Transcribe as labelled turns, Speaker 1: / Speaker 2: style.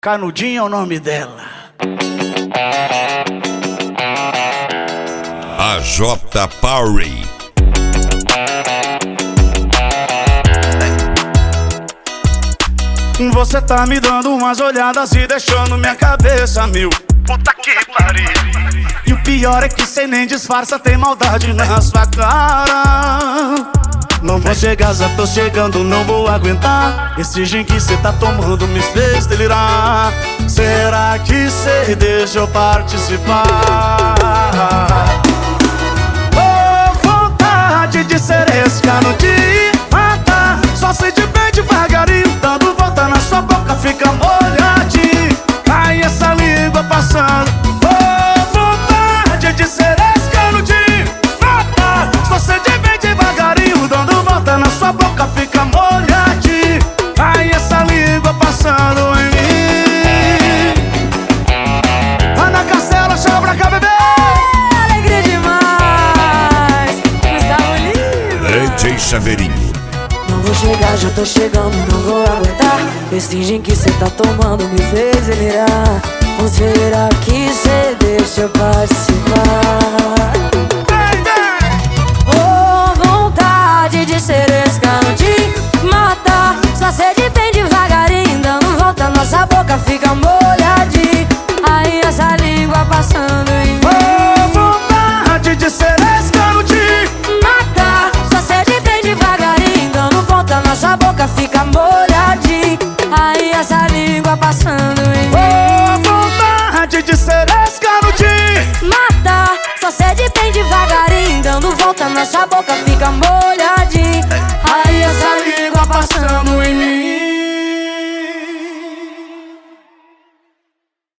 Speaker 1: Canudinho é o nome dela.
Speaker 2: A J Power.
Speaker 1: Você tá me dando umas olhadas e deixando minha cabeça mil. Puta que pariu. E o pior é que cê nem disfarça, tem maldade na sua cara. Não vou chegar, já tô chegando, não vou aguentar. Esse gin que cê tá tomando me fez delirar. Será que cê deixa eu participar? Oh, vontade de ser esse canudinho, mata. Só sei de bem devagarinho, dando volta na sua boca, fica molhadinho. Ai, essa língua passando. Oh, vontade de ser esse canudinho, mata. Só sei de bem devagarinho, dando volta na sua boca, fica molhadinho. Ai, essa língua passando em mim. Ana Castela, chama pra cá, bebê.
Speaker 3: Alegria demais, Gustavo Lima.
Speaker 2: DJ Chaveirinho.
Speaker 3: Não vou chegar, já tô chegando, não vou aguentar. Esse gin que cê tá tomando me fez delirar. Ou será que cê deixa eu participar? Oh, vontade de ser esse canudinho, mata. Só sede bem devagarinho, dando volta, nossa boca fica molhadinha. Aí essa língua passando em mim.
Speaker 1: Oh, vontade de ser esse canudinho,
Speaker 3: Mata, só sede bem devagarinho, dando volta, nossa boca fica molhadinha. Aí essa língua passando em mim.
Speaker 1: oh, vontade de ser esse canudinho.
Speaker 3: Mata, só sede bem devagarinho, dando volta, nossa boca fica molhadinha.